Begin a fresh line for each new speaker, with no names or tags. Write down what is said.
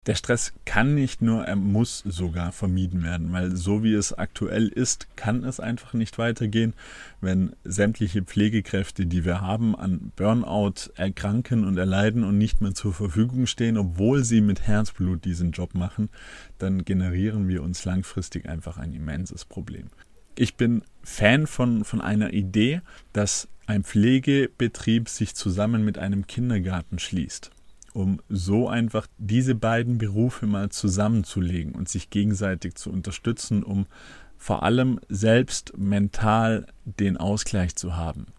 Der Stress kann nicht nur, er muss sogar vermieden werden, weil so wie es aktuell ist, kann es einfach nicht weitergehen, wenn sämtliche Pflegekräfte, die wir haben, an Burnout erkranken und erleiden und nicht mehr zur Verfügung stehen, obwohl sie mit Herzblut diesen Job machen, dann generieren wir uns langfristig einfach ein immenses Problem. Ich bin Fan von einer Idee, dass ein Pflegebetrieb sich zusammen mit einem Kindergarten schließt, um so einfach diese beiden Berufe mal zusammenzulegen und sich gegenseitig zu unterstützen, um vor allem selbst mental den Ausgleich zu haben.